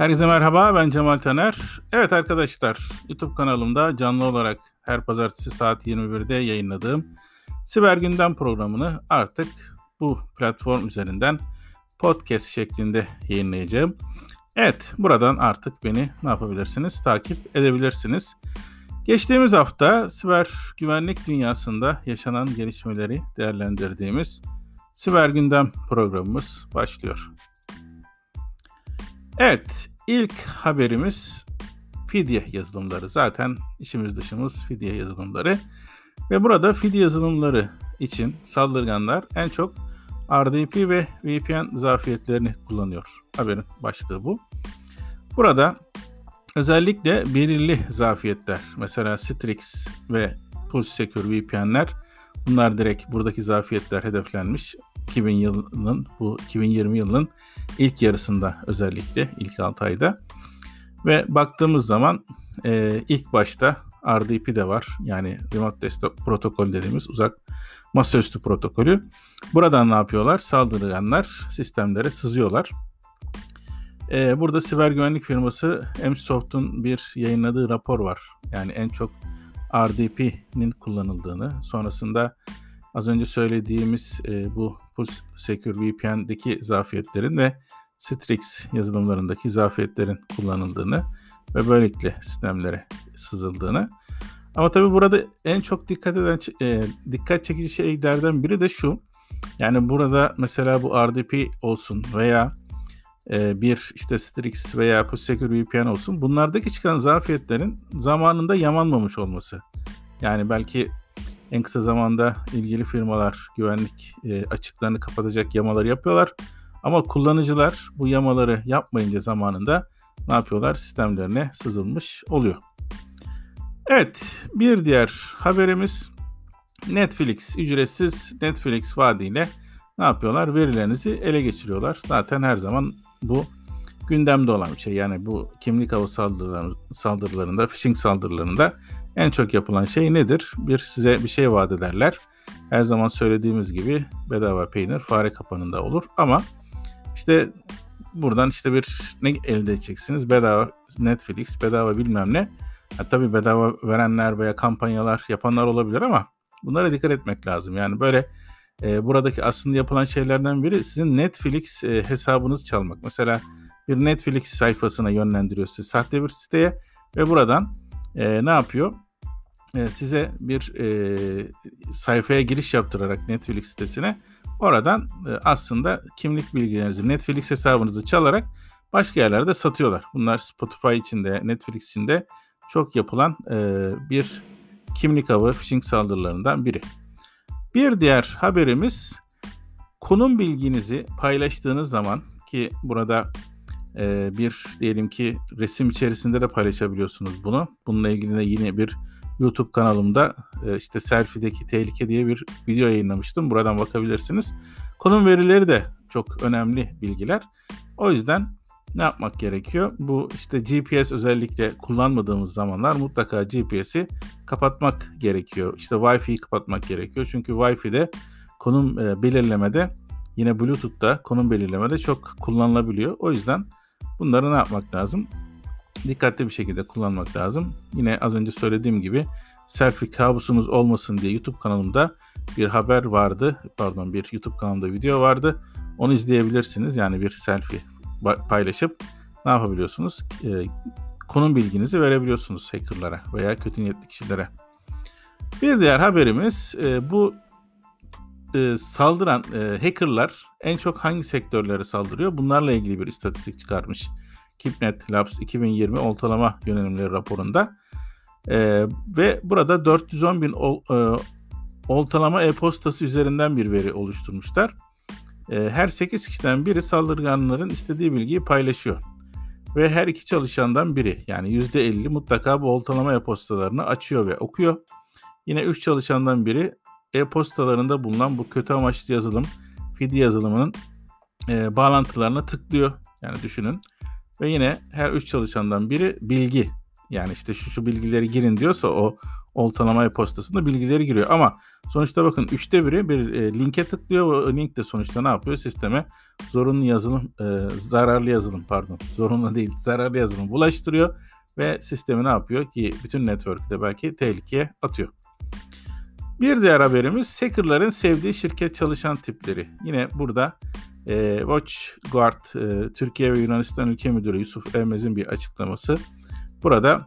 Herkese merhaba, ben Cemal Taner. Evet arkadaşlar, YouTube kanalımda canlı olarak her pazartesi saat 21'de yayınladığım Siber Gündem programını artık bu platform üzerinden podcast şeklinde yayınlayacağım. Evet, buradan artık beni ne yapabilirsiniz? Takip edebilirsiniz. Geçtiğimiz hafta siber güvenlik dünyasında yaşanan gelişmeleri değerlendirdiğimiz Siber Gündem programımız başlıyor. Evet, ilk haberimiz fidye yazılımları. Zaten işimiz dışımız fidye yazılımları. Ve burada fidye yazılımları için saldırganlar en çok RDP ve VPN zafiyetlerini kullanıyor. Haberin başlığı bu. Burada özellikle belirli zafiyetler, mesela Strix ve Pulse Secure VPN'ler, bunlar direkt buradaki zafiyetler hedeflenmiş. 2020 yılının ilk yarısında, özellikle ilk 6 ayda. Ve baktığımız zaman ilk başta RDP de var. Yani Remote Desktop Protokol dediğimiz uzak masaüstü protokolü. Buradan ne yapıyorlar? Saldırganlar sistemlere sızıyorlar. Burada siber güvenlik firması Emsoft'un bir yayınladığı rapor var. Yani en çok RDP'nin kullanıldığını, sonrasında az önce söylediğimiz bu Pulse Secure VPN'deki zafiyetlerin ve Strix yazılımlarındaki zafiyetlerin kullanıldığını ve böylelikle sistemlere sızıldığını. Ama tabii burada en çok dikkat çekici şeylerden biri de şu. Yani burada mesela bu RDP olsun veya bir işte Strix veya Pulse Secure VPN olsun, bunlardaki çıkan zafiyetlerin zamanında yamanmamış olması. Yani belki en kısa zamanda ilgili firmalar güvenlik açıklarını kapatacak yamaları yapıyorlar. Ama kullanıcılar bu yamaları yapmayınca zamanında ne yapıyorlar? Sistemlerine sızılmış oluyor. Evet, bir diğer haberimiz Netflix. Ücretsiz Netflix vaadiyle ne yapıyorlar? Verilerinizi ele geçiriyorlar. Zaten her zaman bu gündemde olan bir şey. Yani bu kimlik ağı saldırılarında, phishing saldırılarında en çok yapılan şey nedir? Size bir şey vaat ederler. Her zaman söylediğimiz gibi bedava peynir fare kapanında olur. Ama işte buradan işte ne elde edeceksiniz? Bedava Netflix, bedava bilmem ne. Tabii bedava verenler veya kampanyalar yapanlar olabilir ama bunlara dikkat etmek lazım. Yani böyle buradaki aslında yapılan şeylerden biri sizin Netflix hesabınızı çalmak. Mesela bir Netflix sayfasına yönlendiriyor sizi sahte bir siteye ve buradan ne yapıyor? Size bir sayfaya giriş yaptırarak Netflix sitesine oradan aslında kimlik bilgilerinizi, Netflix hesabınızı çalarak başka yerlerde satıyorlar. Bunlar Spotify içinde, Netflix içinde çok yapılan bir kimlik avı, phishing saldırılarından biri. Bir diğer haberimiz, konum bilginizi paylaştığınız zaman, ki burada bir diyelim ki resim içerisinde de paylaşabiliyorsunuz bunu. Bununla ilgili de yine bir YouTube kanalımda işte selfie'deki tehlike diye bir video yayınlamıştım. Buradan bakabilirsiniz. Konum verileri de çok önemli bilgiler. O yüzden ne yapmak gerekiyor? Bu işte GPS özellikle kullanmadığımız zamanlar mutlaka GPS'i kapatmak gerekiyor. İşte Wi-Fi'yi kapatmak gerekiyor. Çünkü Wi-Fi'de konum belirlemede, yine Bluetooth'ta konum belirlemede çok kullanılabiliyor. O yüzden bunları ne yapmak lazım? Dikkatli bir şekilde kullanmak lazım. Yine az önce söylediğim gibi selfie kabusunuz olmasın diye YouTube kanalımda bir haber vardı. Bir YouTube kanalımda video vardı. Onu izleyebilirsiniz. Yani bir selfie paylaşıp ne yapabiliyorsunuz? Konum bilginizi verebiliyorsunuz hackerlara veya kötü niyetli kişilere. Bir diğer haberimiz bu saldıran hackerlar en çok hangi sektörlere saldırıyor? Bunlarla ilgili bir istatistik çıkarmış KeepNet Labs 2020 oltalama yönelimleri raporunda. Ve burada 410 bin oltalama e-postası üzerinden bir veri oluşturmuşlar. Her 8 kişiden biri saldırganların istediği bilgiyi paylaşıyor. Ve her 2 çalışandan biri, yani %50 mutlaka bu oltalama e-postalarını açıyor ve okuyor. Yine 3 çalışandan biri e-postalarında bulunan bu kötü amaçlı yazılım, fidye yazılımının bağlantılarına tıklıyor. Yani düşünün. Ve yine her 3 çalışandan biri bilgi, Yani işte şu bilgileri girin diyorsa o oltalama e-postasında bilgileri giriyor. Ama sonuçta bakın 1/3 bir linke tıklıyor. O link de sonuçta ne yapıyor? Sisteme zorunlu yazılım bulaştırıyor ve sistemi ne yapıyor ki bütün network'te belki tehlikeye atıyor. Bir diğer haberimiz hackerların sevdiği şirket çalışan tipleri. Yine burada WatchGuard Türkiye ve Yunanistan Ülke Müdürü Yusuf Ermez'in bir açıklaması. Burada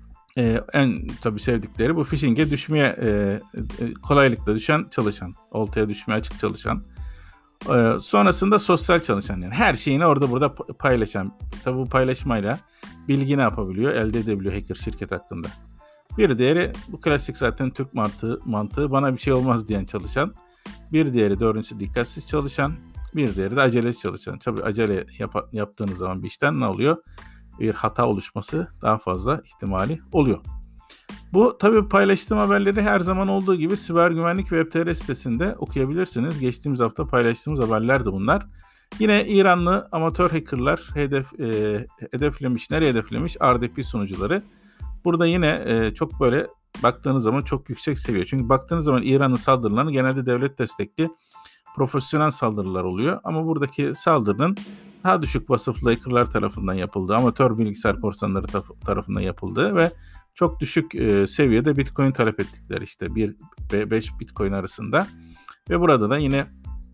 en tabii sevdikleri bu phishing'e düşmeye kolaylıkla düşen çalışan, oltaya düşmeye açık çalışan. Sonrasında sosyal çalışan, yani her şeyini orada burada paylaşan. Tabii bu paylaşmayla bilgi ne yapabiliyor? Elde edebiliyor hacker şirket hakkında. Bir diğeri bu klasik zaten Türk mantığı bana bir şey olmaz diyen çalışan. Bir diğeri dördüncüsü dikkatsiz çalışan. Bir diğeri de aceleci çalışan. Tabii acele yaptığınız zaman bir işten ne oluyor? Bir hata oluşması daha fazla ihtimali oluyor. Bu tabii paylaştığım haberleri her zaman olduğu gibi Siber Güvenlik Web.tr sitesinde okuyabilirsiniz. Geçtiğimiz hafta paylaştığımız haberler de bunlar. Yine İranlı amatör hackerlar nereye hedeflemiş? RDP sunucuları. Burada yine çok böyle baktığınız zaman çok yüksek seviye. Çünkü baktığınız zaman İran'ın saldırılarını genelde devlet destekli profesyonel saldırılar oluyor. Ama buradaki saldırının daha düşük vasıflı hackerlar tarafından yapıldığı, amatör bilgisayar korsanları tarafından yapıldığı ve çok düşük seviyede Bitcoin talep ettikleri, işte 1 ve 5 Bitcoin arasında. Ve burada da yine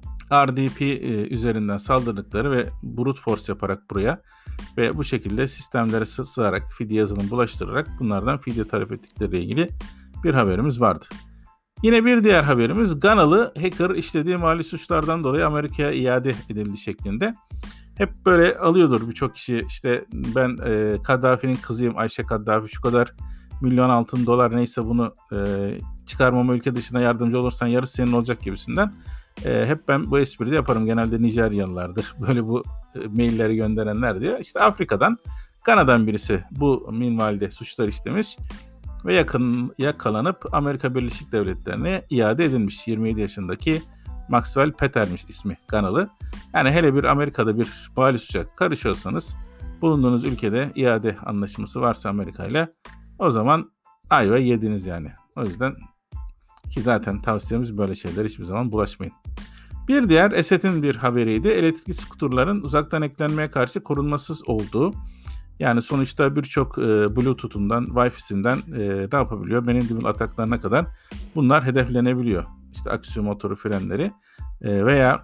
RDP üzerinden saldırdıkları ve brute force yaparak buraya ve bu şekilde sistemlere sığarak, fidye yazılım bulaştırarak bunlardan fidye talep ettikleriyle ilgili bir haberimiz vardı. Yine bir diğer haberimiz Ganalı hacker işlediği mali suçlardan dolayı Amerika'ya iade edildi şeklinde. Hep böyle alıyordur birçok kişi, işte ben Kaddafi'nin kızıyım, Ayşe Kaddafi, şu kadar milyon altın dolar neyse bunu çıkarmama, ülke dışına yardımcı olursan yarısı senin olacak gibisinden. Hep ben bu espriyi yaparım. Genelde Nijeryalılardır böyle bu mailleri gönderenler diye. İşte Afrika'dan, Gana'dan birisi bu minvalde suçlar işlemiş ve yakalanıp Amerika Birleşik Devletleri'ne iade edilmiş. 27 yaşındaki Maxwell Peter'miş ismi, Ganalı. Yani hele bir Amerika'da bir mali suça karışıyorsanız, bulunduğunuz ülkede iade anlaşması varsa Amerika ile, o zaman ayva yediniz yani. O yüzden ki zaten tavsiyemiz böyle şeyler hiçbir zaman bulaşmayın. Bir diğer Eset'in bir haberiydi. Elektrikli skuterların uzaktan eklenmeye karşı korunmasız olduğu. Yani sonuçta birçok Bluetooth'undan, Wi-Fi'sinden ne yapabiliyor? Benim ataklarına kadar bunlar hedeflenebiliyor. İşte aksiyon motoru, frenleri veya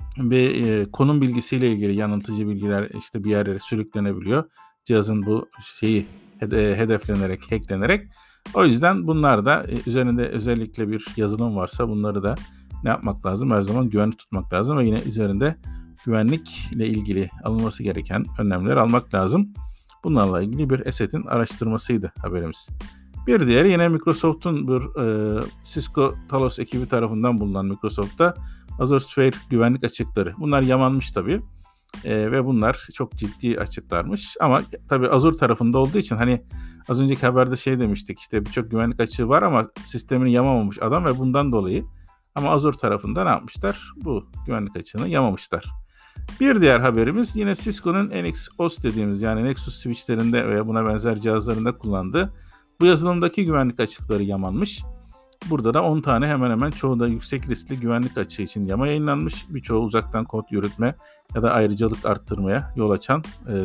bir konum bilgisiyle ilgili yanıltıcı bilgiler işte bir yerlere sürüklenebiliyor. Cihazın bu şeyi hedeflenerek, hacklenerek. O yüzden bunlar da üzerinde özellikle bir yazılım varsa bunları da ne yapmak lazım? Her zaman güvenli tutmak lazım ve yine üzerinde güvenlikle ilgili alınması gereken önlemleri almak lazım. Bunlarla ilgili bir Eset'in araştırmasıydı haberimiz. Bir diğeri yine Microsoft'un bir Cisco Talos ekibi tarafından bulunan Microsoft'ta Azure Sphere güvenlik açıkları. Bunlar yamanmış tabii ve bunlar çok ciddi açıklarmış. Ama tabii Azure tarafında olduğu için hani az önceki haberde demiştik, işte birçok güvenlik açığı var ama sistemini yamamamış adam ve bundan dolayı, ama Azure tarafında ne yapmışlar? Bu güvenlik açığını yamamışlar. Bir diğer haberimiz yine Cisco'nun NX-OS dediğimiz, yani Nexus switchlerinde veya buna benzer cihazlarında kullandığı bu yazılımdaki güvenlik açıkları yamanmış. Burada da 10 tane hemen hemen, çoğu da yüksek riskli güvenlik açığı için yama yayınlanmış. Birçoğu uzaktan kod yürütme ya da ayrıcalık arttırmaya yol açan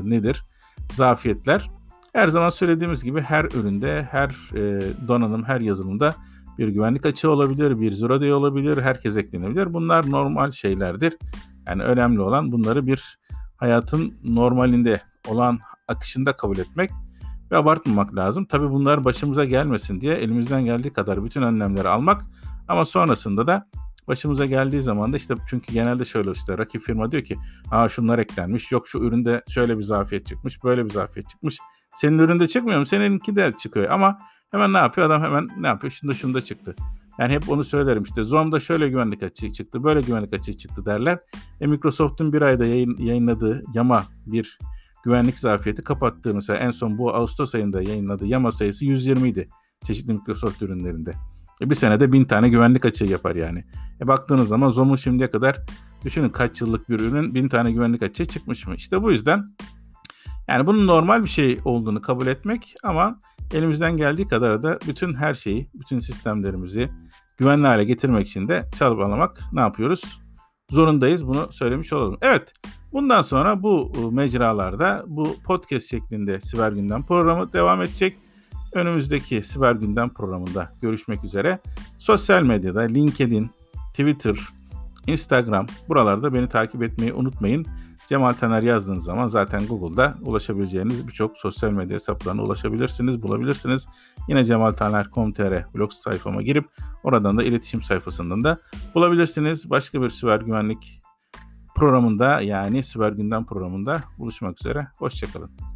zafiyetler. Her zaman söylediğimiz gibi her üründe, her donanım, her yazılımda bir güvenlik açığı olabilir, bir zero day olabilir, herkes eklenebilir. Bunlar normal şeylerdir. Yani önemli olan bunları bir hayatın normalinde olan akışında kabul etmek ve abartmamak lazım. Tabii bunlar başımıza gelmesin diye elimizden geldiği kadar bütün önlemleri almak, ama sonrasında da başımıza geldiği zaman da işte, çünkü genelde şöyle, işte rakip firma diyor ki şunlar eklenmiş, yok şu üründe şöyle bir zafiyet çıkmış, böyle bir zafiyet çıkmış. Senin üründe çıkmıyor mu? Seninki de çıkıyor, ama hemen ne yapıyor adam, hemen ne yapıyor? Şunda çıktı. Yani hep onu söylerim, işte Zoom'da şöyle güvenlik açığı çıktı, böyle güvenlik açığı çıktı derler. Microsoft'un bir ayda yayınladığı yama bir güvenlik zafiyeti kapattığı, mesela en son bu Ağustos ayında yayınladığı yama sayısı 120 idi çeşitli Microsoft ürünlerinde. Bir senede 1000 tane güvenlik açığı yapar yani. Baktığınız zaman Zoom'un şimdiye kadar, düşünün kaç yıllık bir ürün, 1000 tane güvenlik açığı çıkmış mı? İşte bu yüzden yani bunun normal bir şey olduğunu kabul etmek, ama Elimizden geldiği kadar da bütün her şeyi, bütün sistemlerimizi güvenli hale getirmek için de çabalamak ne yapıyoruz? Zorundayız. Bunu söylemiş olalım. Evet, bundan sonra bu mecralarda bu podcast şeklinde Siber Gündem programı devam edecek. Önümüzdeki Siber Gündem programında görüşmek üzere. Sosyal medyada LinkedIn, Twitter, Instagram, buralarda beni takip etmeyi unutmayın. Cemal Taner yazdığınız zaman zaten Google'da ulaşabileceğiniz birçok sosyal medya hesaplarına ulaşabilirsiniz, bulabilirsiniz. Yine cemaltaner.com.tr blog sayfama girip oradan da iletişim sayfasından da bulabilirsiniz. Başka bir siber güvenlik programında, yani Siber Gündem programında buluşmak üzere. Hoşçakalın.